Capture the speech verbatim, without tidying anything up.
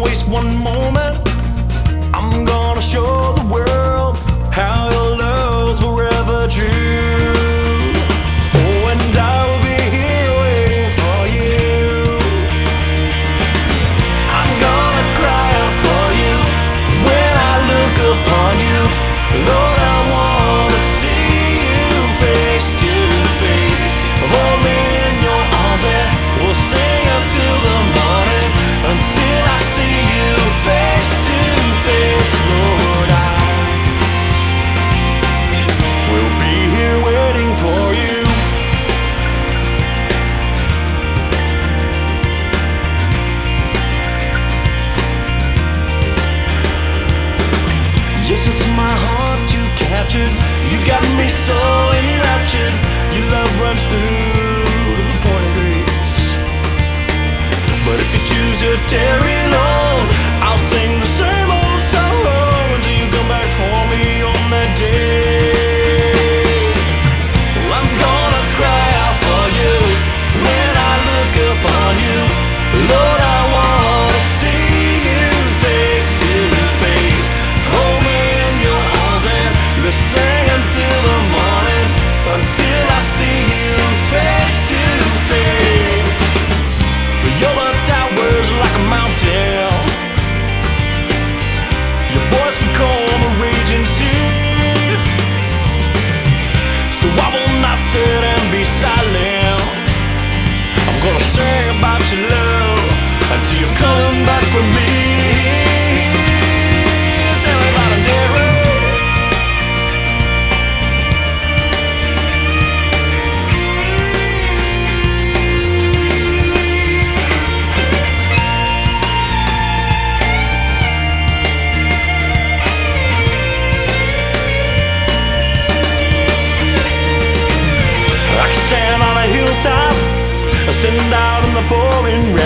waste one moment. I'm gonna show the world how your love's forever true. Oh, and I will be here waiting for you. I'm gonna cry out for you when I look upon you. Lord, I wanna see you face to face. Hold me in your arms and we'll sing until the morning, until I see you face to face. Lord, I will be here waiting for you. Yes, it's my heart you've captured. You've got me so enraptured. Your love runs through to the point of grace. But if you choose to tarry long, I'll sing the same old song until you come back for me on that day. Well, I'm gonna cry out for you when I look upon you. Lord, I wanna see you face to face. Hold me in your arms and let's sing until the morning, until I see you face to face. For your love towers like a mountain. Your voice can calm a raging sea. So I will not sit and be silent. I'm gonna sing about your love until you're coming back for me. Tell me about a dead road. Stand on a hilltop, stand out in the pouring rain.